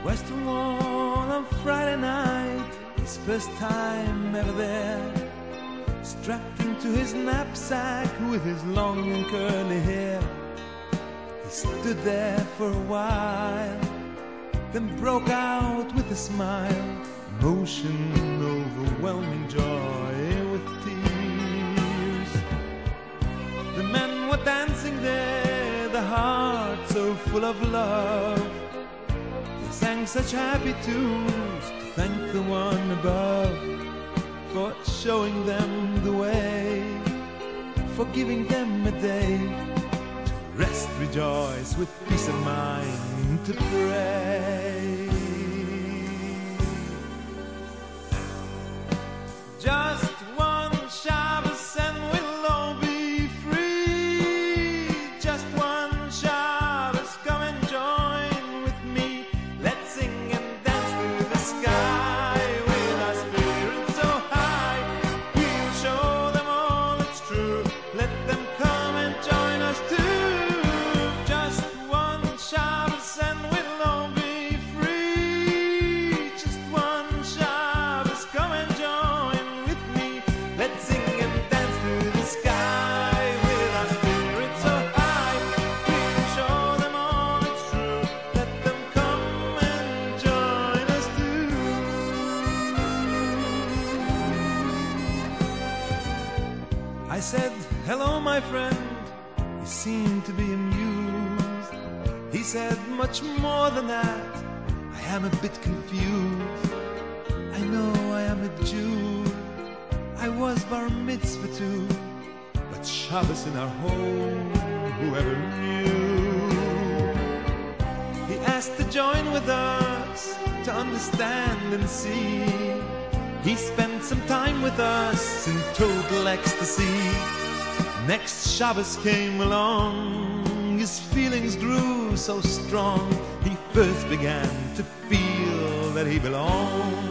Western Wall on Friday night, his first time ever there. Strapped into his knapsack with his long and curly hair, he stood there for a while, then broke out with a smile, emotion, overwhelming joy with tears. The men were dancing there, the heart so full of love. They sang such happy tunes to thank the one above for showing them the way, for giving them a day to rest, rejoice, with peace of mind to pray. Just one Shabbos and we'll all be free. Just one Shabbos, come and join with me. Let's sing and dance through the sky with our spirits so high. We'll show them all it's true. Let them come and join us too. Just one Shabbos and we'll all be free. Just one Shabbos, come and join with me. Let's sing and dance through the sky with our spirits so high. We'll show them all it's true. Let them come and join us too. I said, hello, my friend. He seemed to be amused. He said, much more than that, I am a bit confused. I know I am a Jew. I was bar mitzvah too, but Shabbos in our home, whoever knew? He asked to join with us, to understand and see. He spent some time with us in total ecstasy. Next Shabbos came along, his feelings grew so strong. He first began to feel that he belonged.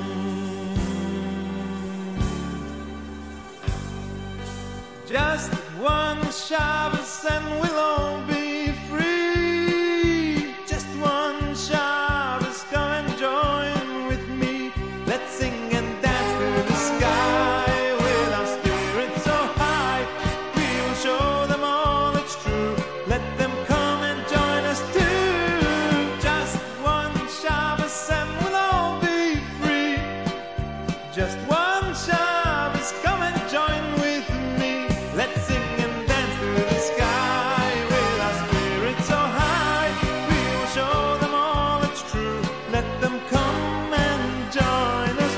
Just one Shabbos and we'll all be free. Just one Shabbos, come and join with me. Let's sing and dance through the sky with our spirits so high. We'll show them all it's true. Let them come and join us too. Just one Shabbos and we'll all be free. Just one Shabbos, come and join with me. Let's sing and dance through the sky with our spirits so high. We'll show them all it's true. Let them come and join us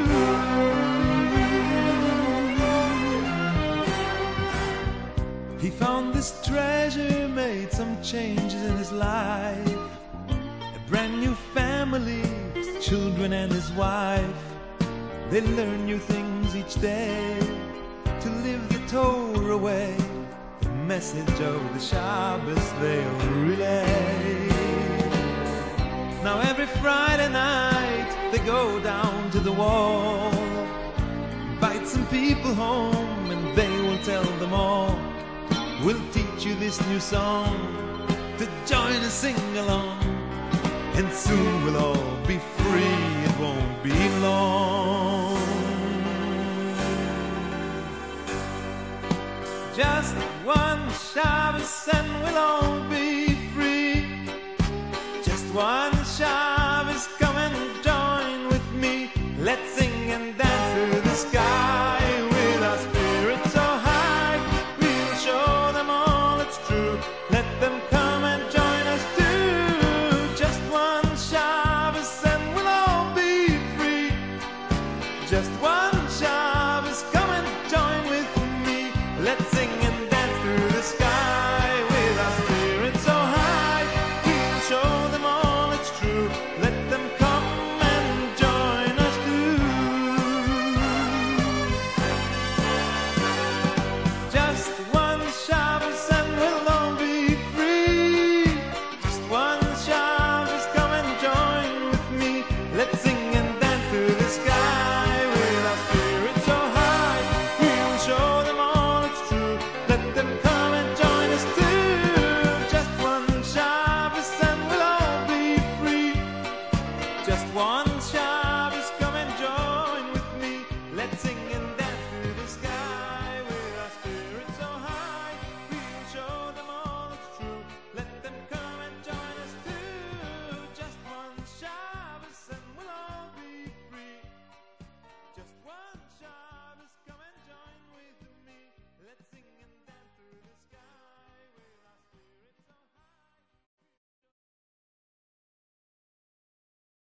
too. He found this treasure, made some changes in his life. A brand new family, his children and his wife. They learn new things each day to live the Torah way. The message of the Shabbos they'll relay. Now every Friday night they go down to the wall, invite some people home and they will tell them all, we'll teach you this new song to join and sing along. And soon we'll all be free, it won't be long. Just one Shabbos and we'll all be free. Just one